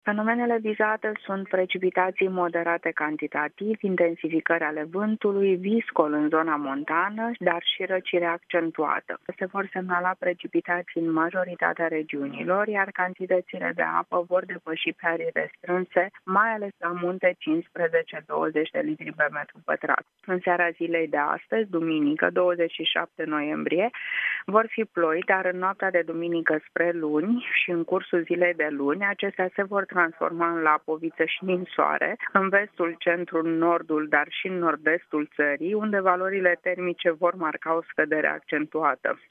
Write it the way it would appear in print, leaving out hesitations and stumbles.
Fenomenele vizate sunt precipitații moderate cantitativ, intensificări ale vântului, viscol în zona montană, dar și răcire accentuată. Se vor semnala precipitații în majoritatea regiunilor, iar cantitățile de apă vor depăși pe arii restrânse, mai ales la munte 15-20 de litri pe metru pătrat. În seara zilei de astăzi, duminică, 27 noiembrie, vor fi ploi, dar în noaptea de duminică spre luni și în cursul zilei de luni, acestea se vor transforma în lapoviță și ninsoare, în vestul, centrul, nordul, dar și în nord-estul țării, unde valorile termice vor marca o scădere accentuată.